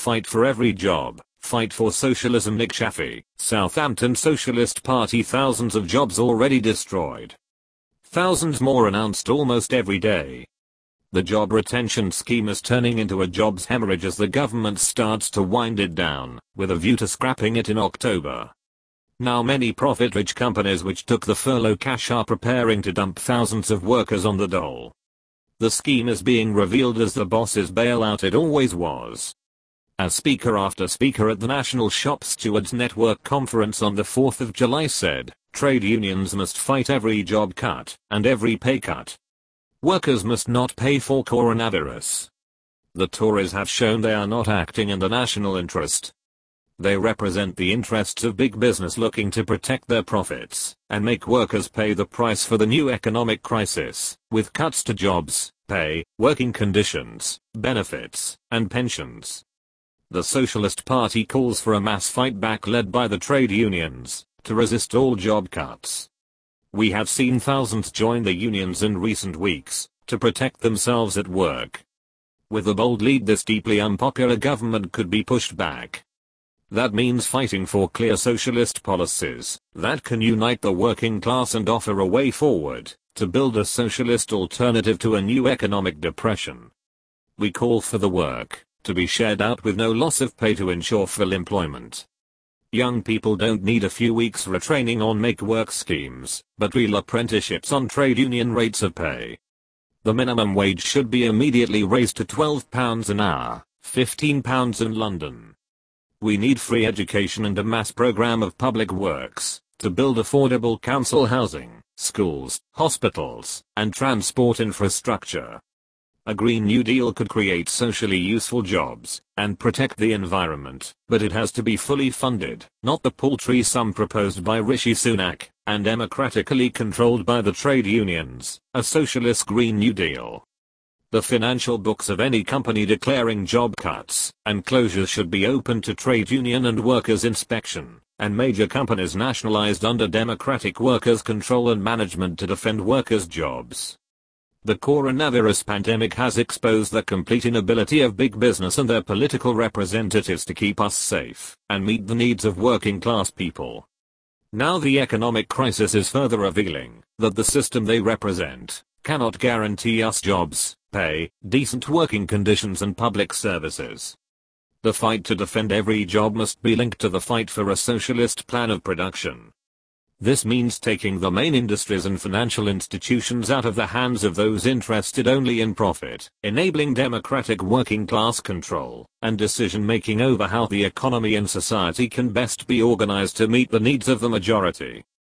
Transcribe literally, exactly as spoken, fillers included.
fight for every job. Fight for socialism. Nick Chaffee, Southampton Socialist Party. Thousands of jobs already destroyed. Thousands more announced almost every day. The job retention scheme is turning into a jobs hemorrhage as the government starts to wind it down, with a view to scrapping it in October. Now many profit-rich companies which took the furlough cash are preparing to dump thousands of workers on the dole. The scheme is being revealed as the boss's bailout it always was. As speaker after speaker at the National Shop Stewards Network conference on the fourth of July said, trade unions must fight every job cut and every pay cut. Workers must not pay for coronavirus. The Tories have shown they are not acting in the national interest. They represent the interests of big business looking to protect their profits and make workers pay the price for the new economic crisis, with cuts to jobs, pay, working conditions, benefits, and pensions. The Socialist Party calls for a mass fight back led by the trade unions to resist all job cuts. We have seen thousands join the unions in recent weeks to protect themselves at work. With a bold lead, this deeply unpopular government could be pushed back. That means fighting for clear socialist policies that can unite the working class and offer a way forward to build a socialist alternative to a new economic depression. We call for the work to be shared out with no loss of pay to ensure full employment. Young people don't need a few weeks retraining on make-work schemes, but real apprenticeships on trade union rates of pay. The minimum wage should be immediately raised to twelve pounds an hour, fifteen pounds in London. We need free education and a mass program of public works to build affordable council housing, schools, hospitals, and transport infrastructure. A Green New Deal could create socially useful jobs and protect the environment, but it has to be fully funded, not the paltry sum proposed by Rishi Sunak and democratically controlled by the trade unions, a socialist Green New Deal. The financial books of any company declaring job cuts and closures should be open to trade union and workers' inspection, and major companies nationalized under democratic workers' control and management to defend workers' jobs. The coronavirus pandemic has exposed the complete inability of big business and their political representatives to keep us safe and meet the needs of working class people. Now the economic crisis is further revealing that the system they represent cannot guarantee us jobs, pay, decent working conditions and public services. The fight to defend every job must be linked to the fight for a socialist plan of production. This means taking the main industries and financial institutions out of the hands of those interested only in profit, enabling democratic working class control and decision-making over how the economy and society can best be organized to meet the needs of the majority.